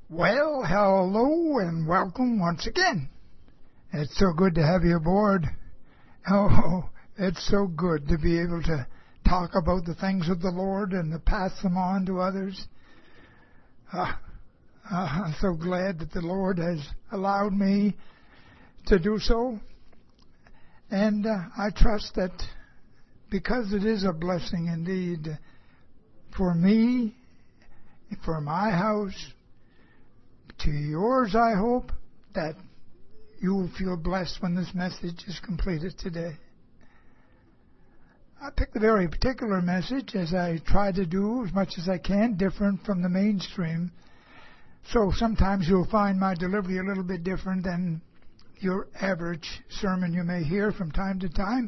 Well, hello and welcome once again. It's so good to have you aboard. Oh, it's so good to be able to talk about the things of the Lord and to pass them on to others. I'm so glad that the Lord has allowed me to do so. And I trust that because it is a blessing indeed for me, for my house, to yours, I hope, that you will feel blessed when this message is completed today. I picked a very particular message, as I try to do as much as I can, different from the mainstream. So sometimes you'll find my delivery a little bit different than your average sermon you may hear from time to time.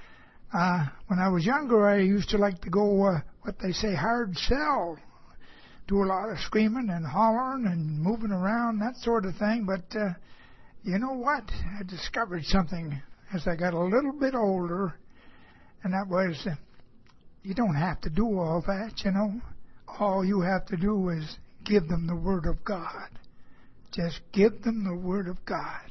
When I was younger, I used to like to go, what they say, hard sell. Do a lot of screaming and hollering and moving around, that sort of thing. But you know what? I discovered something as I got a little bit older, and that was you don't have to do all that, you know. All you have to do is give them the Word of God. Just give them the Word of God.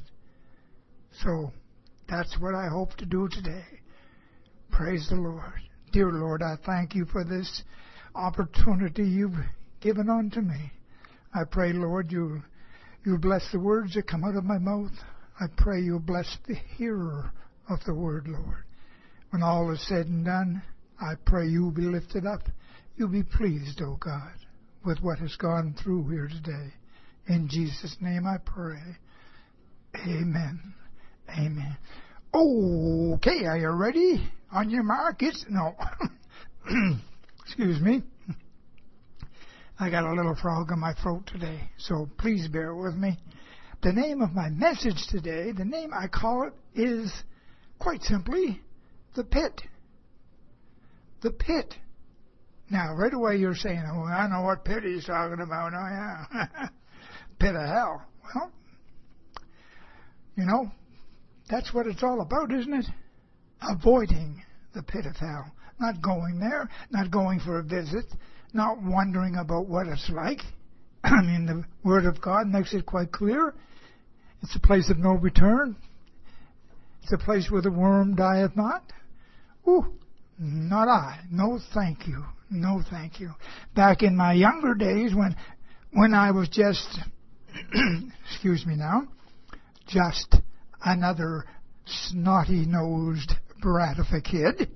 So that's what I hope to do today. Praise the Lord. Dear Lord, I thank you for this opportunity you've given unto me. I pray, Lord, you bless the words that come out of my mouth. I pray you bless the hearer of the word, Lord. When all is said and done, I pray you be lifted up. You be pleased, O God, with what has gone through here today. In Jesus' name I pray. Amen. Amen. Okay, are you ready? On your mark? No. Excuse me. I got a little frog in my throat today, so please bear with me. The name of my message today, the name I call it, is quite simply The Pit. The Pit. Now, right away you're saying, oh, I know what pit he's talking about. Oh, yeah. Pit of hell. Well, you know, that's what it's all about, isn't it? Avoiding the pit of hell. Not going there, not going for a visit, not wondering about what it's like. I mean, the Word of God makes it quite clear. It's a place of no return. It's a place where the worm dieth not. Ooh, not I. No, thank you. No, thank you. Back in my younger days, when I was just, excuse me now, just another snotty-nosed brat of a kid,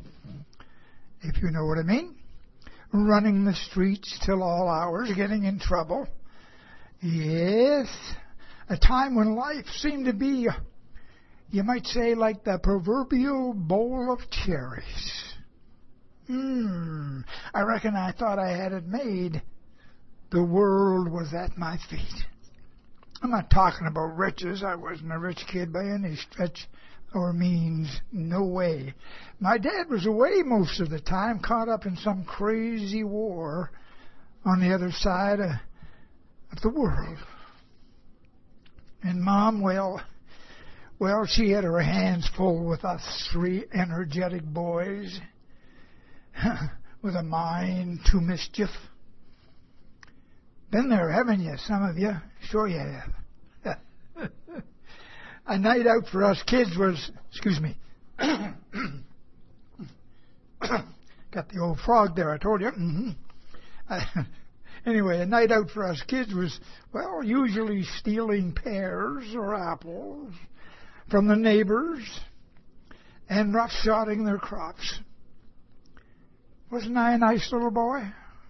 if you know what I mean, running the streets till all hours, getting in trouble. Yes, a time when life seemed to be, you might say, like the proverbial bowl of cherries. I reckon I thought I had it made. The world was at my feet. I'm not talking about riches. I wasn't a rich kid by any stretch or means. No way. My dad was away most of the time, caught up in some crazy war on the other side of the world. And Mom, well, she had her hands full with us three energetic boys with a mind to mischief. Been there, haven't you, some of you? Sure you have. A night out for us kids was, excuse me, got the old frog there, I told you. Anyway, a night out for us kids was, well, usually stealing pears or apples from the neighbors and roughshotting their crops. Wasn't I a nice little boy?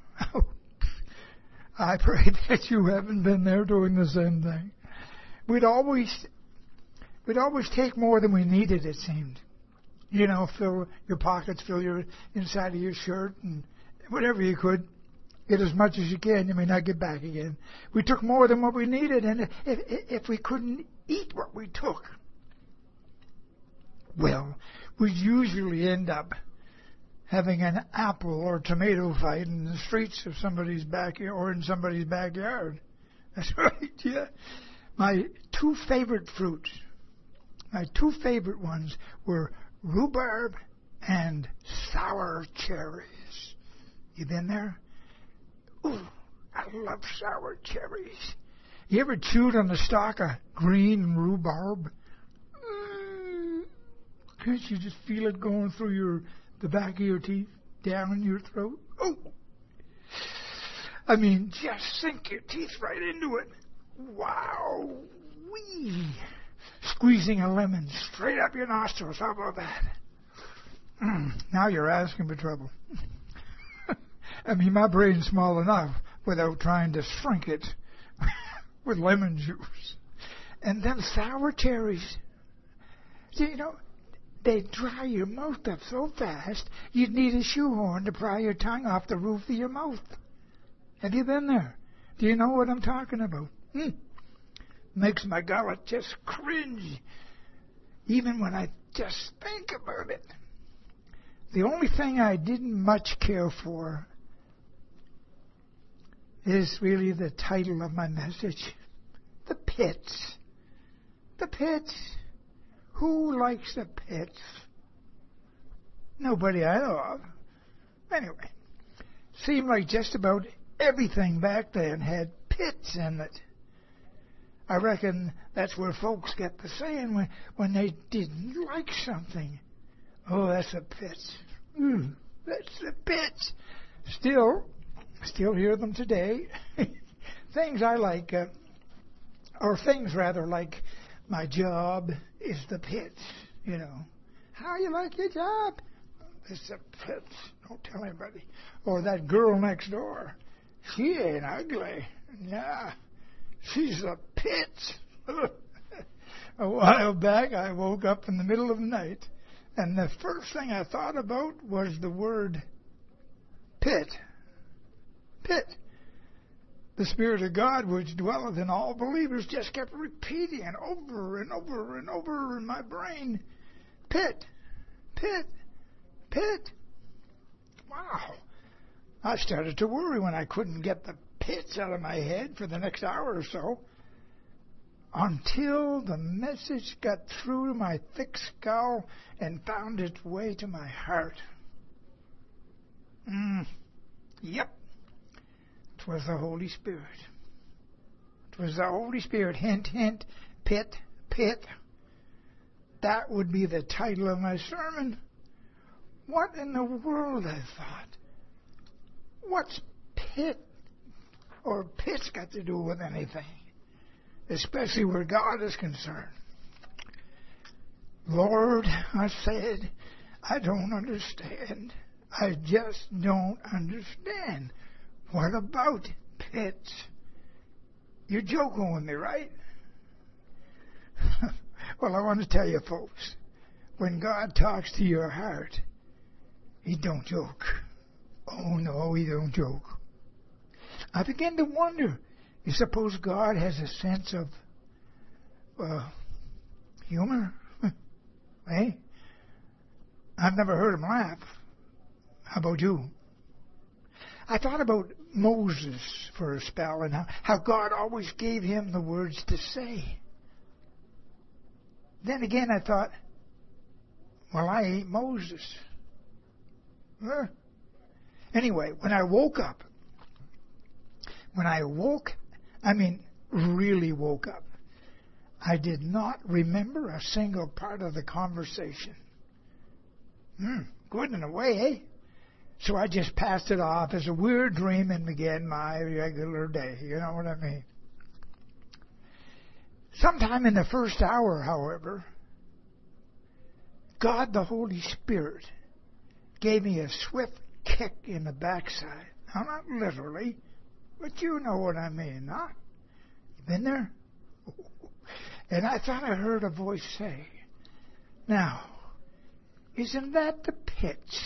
I pray that you haven't been there doing the same thing. We'd always take more than we needed, it seemed. You know, fill your pockets, fill your inside of your shirt, and whatever you could. Get as much as you can. You may not get back again. We took more than what we needed, and if we couldn't eat what we took, well, we'd usually end up having an apple or tomato fight in the streets of somebody's backyard or in somebody's backyard. That's right, yeah. My two favorite fruits, my two favorite ones were rhubarb and sour cherries. You been there? Ooh, I love sour cherries. You ever chewed on the stalk of green rhubarb? Can't you just feel it going through the back of your teeth, down in your throat? Oh! I mean, just sink your teeth right into it. Wow! Wee! Squeezing a lemon straight up your nostrils. How about that? Now you're asking for trouble. I mean, my brain's small enough without trying to shrink it with lemon juice. And then sour cherries. You know, they dry your mouth up so fast, you'd need a shoehorn to pry your tongue off the roof of your mouth. Have you been there? Do you know what I'm talking about? Makes my gullet just cringe, even when I just think about it. The only thing I didn't much care for is really the title of my message. The pits. The pits. Who likes the pits? Nobody I know of. Anyway, seemed like just about everything back then had pits in it. I reckon that's where folks get the saying when they didn't like something. Oh, that's a pit. That's a pit. Still hear them today. Things I like, or things rather like my job is the pit. You know, how you like your job? It's a pit. Don't tell anybody. Or that girl next door. She ain't ugly. Nah, she's a pit. A while back, I woke up in the middle of the night, and the first thing I thought about was the word pit. Pit. The Spirit of God, which dwelleth in all believers, just kept repeating it over and over and over in my brain. Pit. Pit. Pit. Wow. I started to worry when I couldn't get the pits out of my head for the next hour or so, until the message got through to my thick skull and found its way to my heart. Yep. It was the Holy Spirit. It was the Holy Spirit. Hint, hint, pit, pit. That would be the title of my sermon. What in the world, I thought? What's pit or pits got to do with anything? Especially where God is concerned. Lord, I said, I don't understand. I just don't understand. What about pits? You're joking with me, right? Well, I want to tell you, folks, when God talks to your heart, He don't joke. Oh, no, He don't joke. I begin to wonder, you suppose God has a sense of humor? Hey? I've never heard Him laugh. How about you? I thought about Moses for a spell and how God always gave him the words to say. Then again I thought, well, I ain't Moses. Anyway, when I woke, really woke up, I did not remember a single part of the conversation. Good in a way, eh? So I just passed it off as a weird dream and began my regular day. You know what I mean? Sometime in the first hour, however, God the Holy Spirit gave me a swift kick in the backside. Now, not literally, but you know what I mean, huh? You been there? And I thought I heard a voice say, now, isn't that the pits?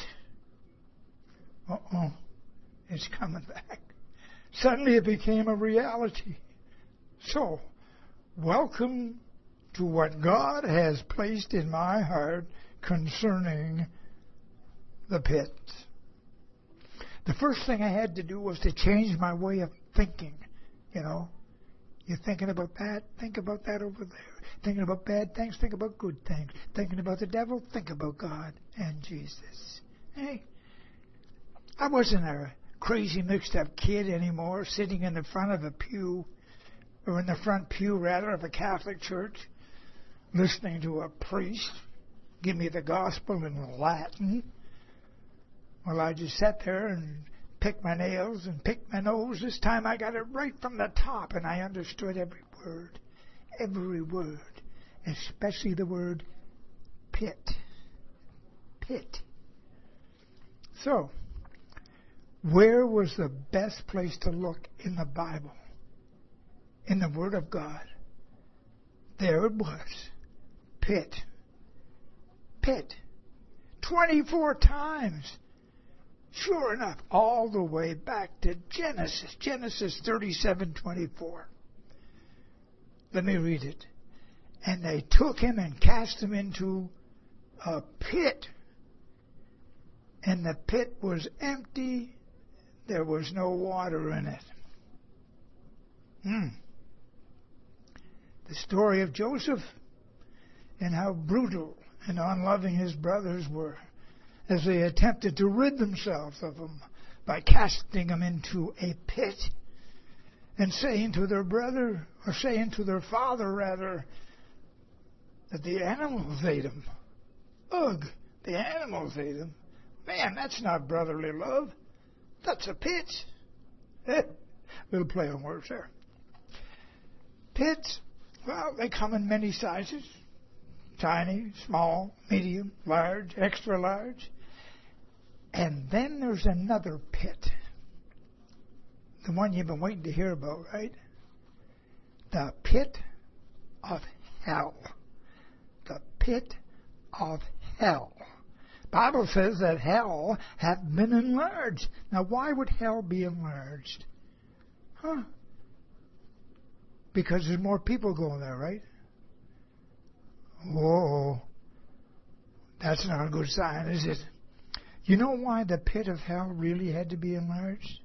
It's coming back. Suddenly it became a reality. So, welcome to what God has placed in my heart concerning the pit. The first thing I had to do was to change my way of thinking. You know, you're thinking about that, think about that over there. Thinking about bad things, think about good things. Thinking about the devil, think about God and Jesus. Hey, I wasn't a crazy mixed up kid anymore, sitting in the front of a pew or in the front pew, rather, of a Catholic church, listening to a priest give me the gospel in Latin. Well, I just sat there and picked my nails and picked my nose. This time I got it right from the top, and I understood every word, especially the word pit. Pit. So, where was the best place to look in the Bible? In the Word of God. There it was. Pit. Pit. 24 times. Sure enough, all the way back to Genesis. Genesis 37:24. Let me read it. And they took him and cast him into a pit. And the pit was empty. There was no water in it. The story of Joseph and how brutal and unloving his brothers were as they attempted to rid themselves of him by casting him into a pit and saying to their brother, or saying to their father rather, that the animals ate him. Ugh, the animals ate him. Man, that's not brotherly love. That's a pit. Little play on words there. Pits, well, they come in many sizes. Tiny, small, medium, large, extra large. And then there's another pit. The one you've been waiting to hear about, right? The pit of hell. The pit of hell. Bible says that hell hath been enlarged. Now, why would hell be enlarged? Because there's more people going there, right? Whoa. That's not a good sign, is it? You know why the pit of hell really had to be enlarged?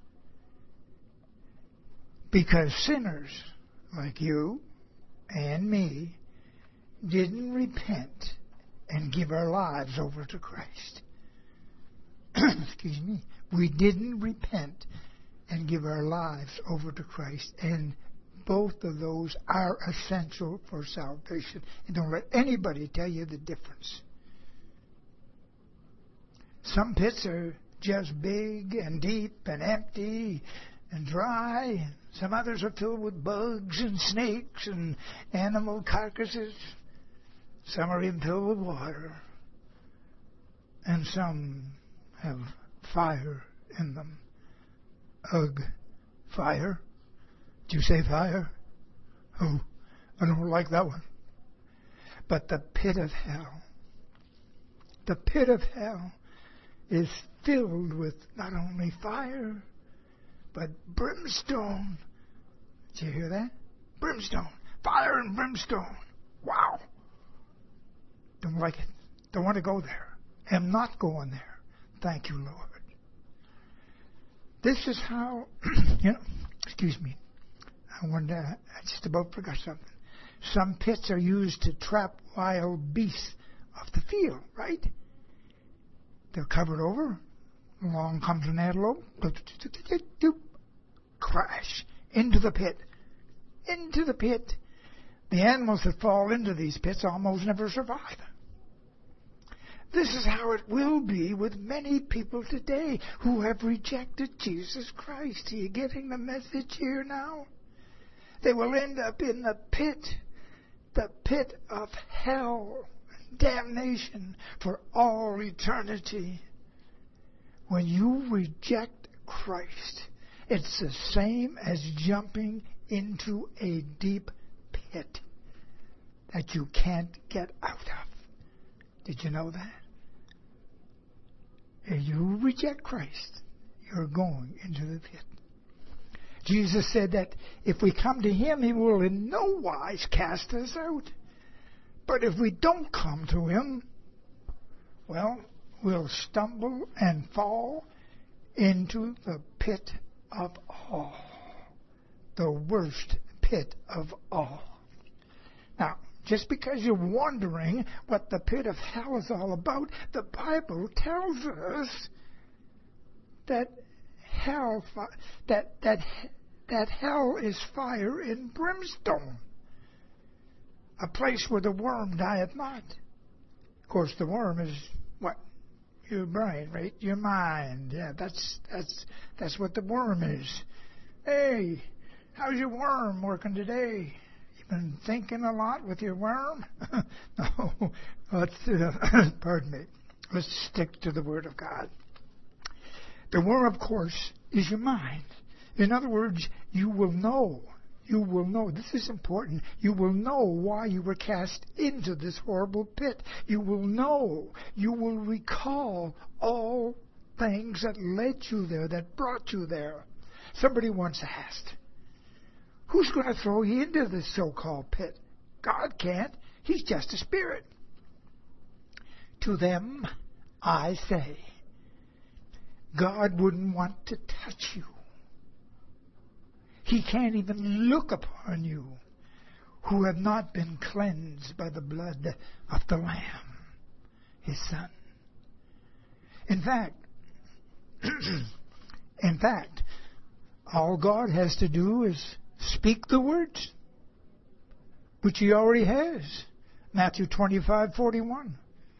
Because sinners like you and me didn't repent and give our lives over to Christ. Excuse me. We didn't repent and give our lives over to Christ. And both of those are essential for salvation. And don't let anybody tell you the difference. Some pits are just big and deep and empty and dry. Some others are filled with bugs and snakes and animal carcasses. Some are even filled with water. And some have fire in them. Ugh, fire? Did you say fire? Oh, I don't like that one. But the pit of hell is filled with not only fire, but brimstone. Did you hear that? Brimstone. Fire and brimstone. Wow. Don't like it. Don't want to go there. Am not going there. Thank you, Lord. This is how, excuse me. I just about forgot something. Some pits are used to trap wild beasts off the field, right? They're covered over. Along comes an antelope. Crash into the pit. Into the pit. The animals that fall into these pits almost never survive. This is how it will be with many people today who have rejected Jesus Christ. Are you getting the message here now? They will end up in the pit of hell, damnation for all eternity. When you reject Christ, it's the same as jumping into a deep pit that you can't get out of. Did you know that? If you reject Christ, you're going into the pit. Jesus said that if we come to Him, He will in no wise cast us out. But if we don't come to Him, well, we'll stumble and fall into the pit of all. The worst pit of all. Now, just because you're wondering what the pit of hell is all about, the Bible tells us that hell, that that hell is fire and brimstone, a place where the worm dieth not. Of course, the worm is what? Your brain, right? Your mind. Yeah, that's what the worm is. Hey, how's your worm working today? You been thinking a lot with your worm? No, pardon me. Let's stick to the Word of God. The worm, of course, is your mind. In other words, you will know. You will know. This is important. You will know why you were cast into this horrible pit. You will know. You will recall all things that led you there, that brought you there. Somebody once asked, who's going to throw you into this so-called pit? God can't. He's just a spirit. To them, I say, God wouldn't want to touch you. He can't even look upon you who have not been cleansed by the blood of the Lamb, His Son. In fact, all God has to do is speak the words, which He already has. Matthew 25:41.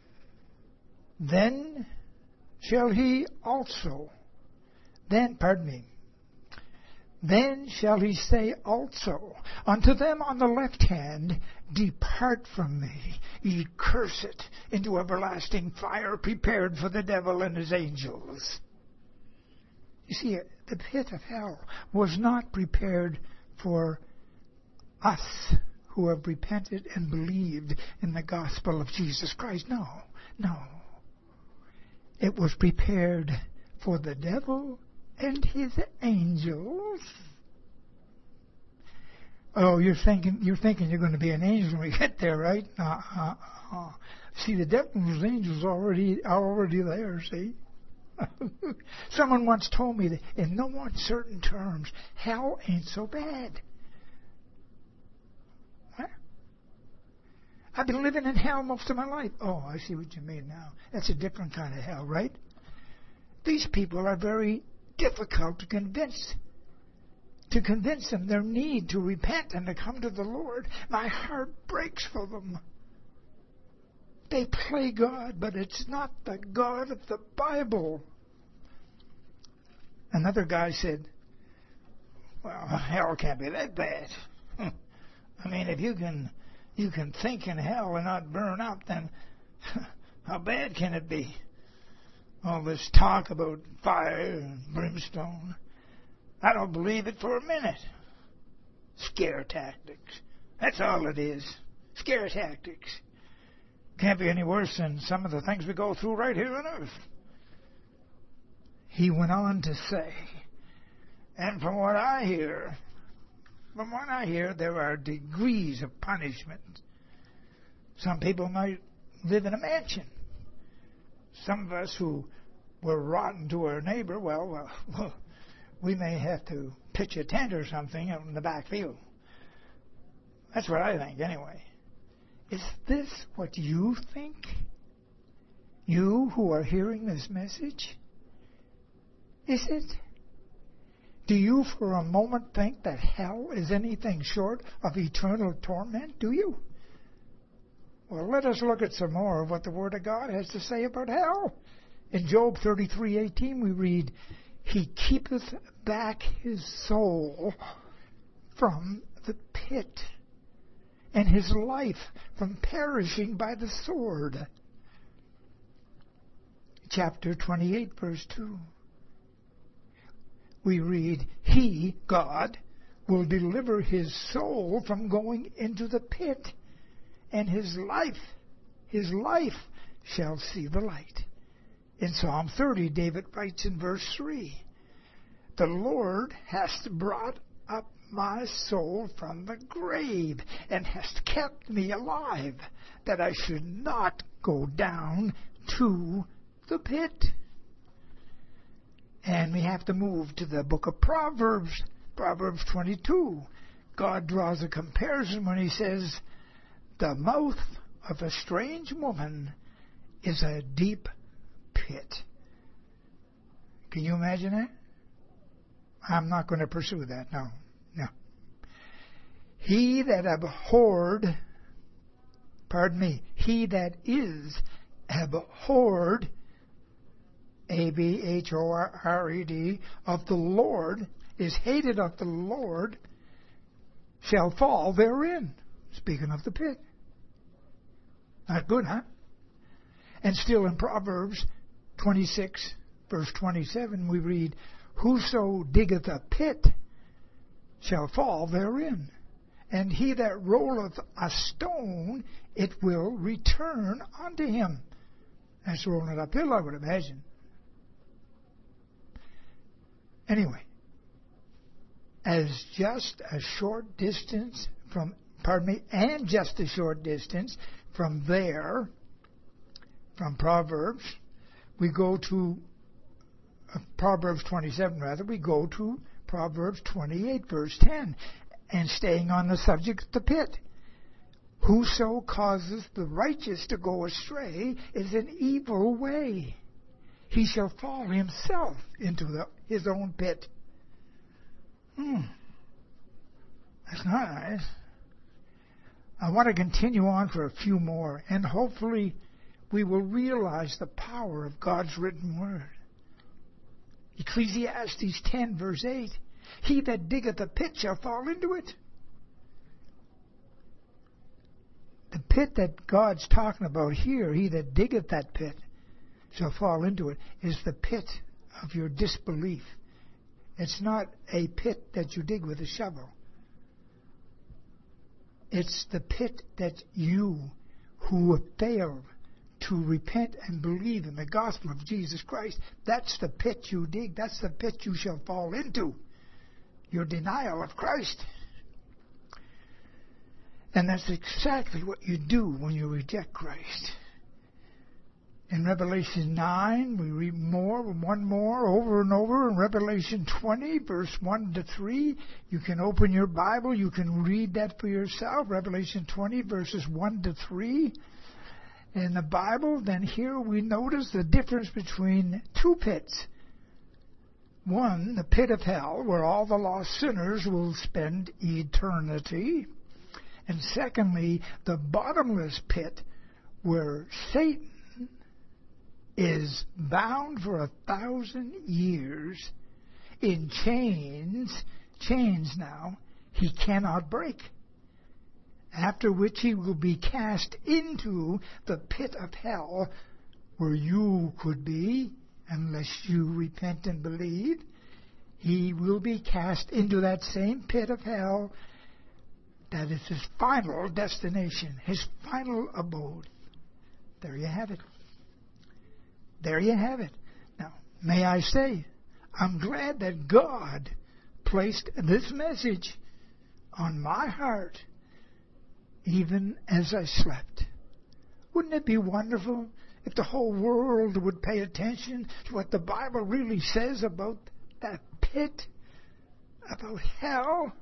Then shall He say also unto them on the left hand, Depart from me, ye cursed, into everlasting fire prepared for the devil and his angels. You see, the pit of hell was not prepared for us who have repented and believed in the gospel of Jesus Christ. No. It was prepared for the devil and his angels. Oh, you're thinking you're going to be an angel when we get there, right? See, the devil and his angels are already there, see? Someone once told me that in no uncertain terms, hell ain't so bad. What? I've been living in hell most of my life. Oh, I see what you mean now. That's a different kind of hell, right? These people are very difficult to convince. To convince them their need to repent and to come to the Lord. My heart breaks for them. They play God, but it's not the God of the Bible. Another guy said, well, hell can't be that bad. I mean, if you can think in hell and not burn up, then how bad can it be? All this talk about fire and brimstone. I don't believe it for a minute. Scare tactics. That's all it is. Scare tactics. Can't be any worse than some of the things we go through right here on earth. He went on to say, and from what I hear, there are degrees of punishment. Some people might live in a mansion. Some of us who were rotten to our neighbor, well, we may have to pitch a tent or something out in the back field. That's what I think, anyway. Is this what you think? You who are hearing this message? Is it? Do you for a moment think that hell is anything short of eternal torment? Do you? Well, let us look at some more of what the Word of God has to say about hell. In Job 33:18 we read, He keepeth back His soul from the pit, and His life from perishing by the sword. Chapter 28, verse 2. We read, He, God, will deliver His soul from going into the pit, and His life shall see the light. In Psalm 30, David writes in verse 3, The Lord hast brought up my soul from the grave, and hast kept me alive, that I should not go down to the pit. And we have to move to the book of Proverbs, Proverbs 22. God draws a comparison when He says, The mouth of a strange woman is a deep pit. Can you imagine that? I'm not going to pursue that. No. He that he that is abhorred, abhorred, of the Lord, is hated of the Lord, shall fall therein. Speaking of the pit. Not good, huh? And still in Proverbs 26, verse 27, we read, whoso diggeth a pit shall fall therein, and he that rolleth a stone, it will return unto him. That's rolling it uphill, I would imagine. Anyway, as just a short distance from, and just a short distance from there, from Proverbs, we go to Proverbs 27, rather, we go to Proverbs 28, verse 10, and staying on the subject of the pit. Whoso causes the righteous to go astray is an evil way. He shall fall himself into his own pit. That's not nice. I want to continue on for a few more, and hopefully we will realize the power of God's written word. Ecclesiastes 10, verse 8. He that diggeth a pit shall fall into it. The pit that God's talking about here, he that diggeth that pit shall fall into it, is the pit of your disbelief. It's not a pit that you dig with a shovel. It's the pit that you, who have failed to repent and believe in the gospel of Jesus Christ, that's the pit you dig. That's the pit you shall fall into. Your denial of Christ. And that's exactly what you do when you reject Christ. In Revelation 9, we read one more, over and over. In Revelation 20, verse 1 to 3, you can open your Bible, you can read that for yourself. Revelation 20, verses 1 to 3. In the Bible, then here we notice the difference between two pits. One, the pit of hell, where all the lost sinners will spend eternity. And secondly, the bottomless pit, where Satan is bound for 1,000 years in chains now, he cannot break. After which he will be cast into the pit of hell, where you could be, unless you repent and believe. He will be cast into that same pit of hell. That is his final destination, his final abode. There you have it. There you have it. Now, may I say, I'm glad that God placed this message on my heart even as I slept. Wouldn't it be wonderful if the whole world would pay attention to what the Bible really says about that pit, about hell?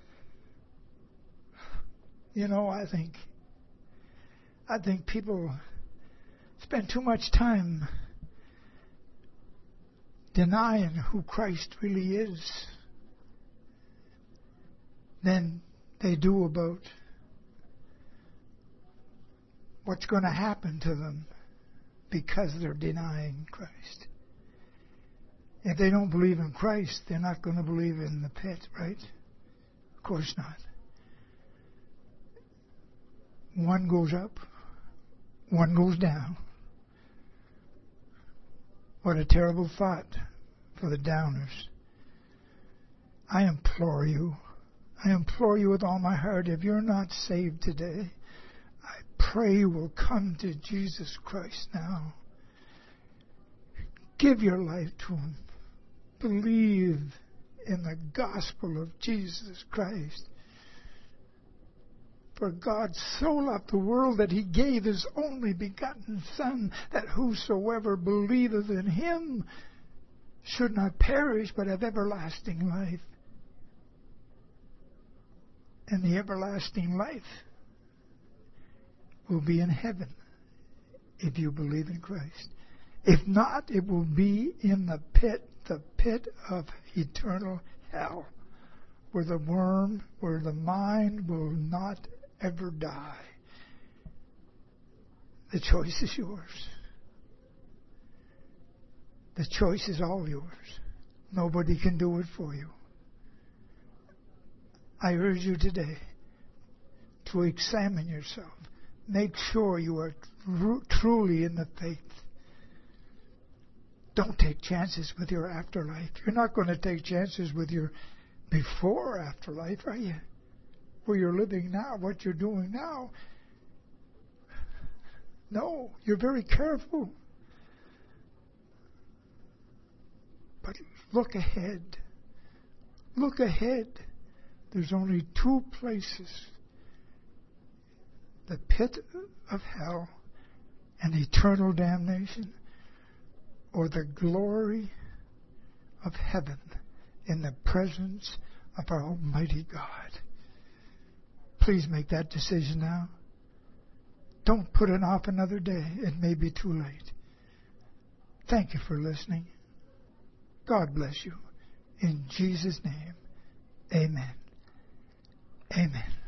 You know, I think people spend too much time denying who Christ really is than they do about what's going to happen to them because they're denying Christ. If they don't believe in Christ, they're not going to believe in the pit, right? Of course not. One goes up, one goes down. What a terrible thought for the downers. I implore you with all my heart, if you're not saved today, I pray you will come to Jesus Christ now. Give your life to Him. Believe in the gospel of Jesus Christ. For God so loved the world that He gave His only begotten Son, that whosoever believeth in Him should not perish, but have everlasting life. And the everlasting life will be in heaven if you believe in Christ. If not, it will be in the pit of eternal hell, where the worm, where the mind will not ever die. The choice is yours. The choice is all yours. Nobody can do it for you. I urge you today to examine yourself. Make sure you are truly in the faith. Don't take chances with your afterlife. You're not going to take chances with your before afterlife, are you? Where you're living now, what you're doing now. No, you're very careful. But look ahead. Look ahead. There's only two places. The pit of hell and eternal damnation, or the glory of heaven in the presence of our Almighty God. Please make that decision now. Don't put it off another day. It may be too late. Thank you for listening. God bless you. In Jesus' name, amen. Amen.